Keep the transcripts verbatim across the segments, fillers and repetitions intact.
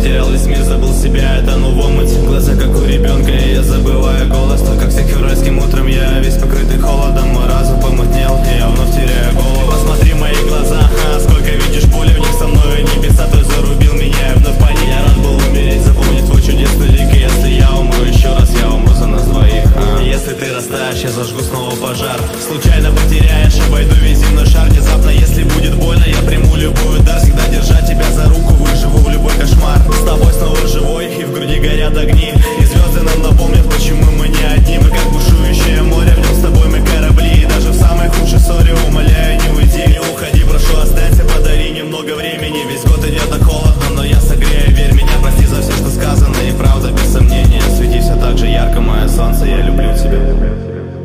потерял весь мир, забыл себя, я тону в омуте. Глаза как у ребенка, и я забываю голос. Но как всех февральским утром я весь покрытый холодом. Мой разум помутнел, и я вновь теряю голову. Посмотри в мои глаза, а, сколько видишь боли в них со мной. Небеса, той зарубил меня, и вновь по ней. Я рад был умереть, запомнить твой чудесный лик. И если я умру еще раз, я умру за нас двоих, а. Если ты растаешь, я зажгу снова пожар. Случайно потеряешь, обойду весь земной шар. Внезапно, если будет больно, я приму любой удар. Всегда держать тебя за руку, выживу в любой кошмар. С тобой снова живой, и в груди горят огни. И звезды нам напомнят, почему мы не одни. Мы как бушующее море, в нем с тобой мы корабли. И даже в самой худшей ссоре умоляю, не уйди. Не уходи, прошу, останься, подари немного времени. Весь год идет так холодно, но я согрею, верь меня. Прости за все, что сказано, и правда, без сомнения. Свети все так же ярко, мое солнце, я люблю тебя.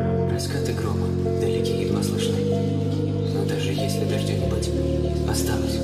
Раскаты грома далеки едва слышны, но даже если дождя не быть, останусь.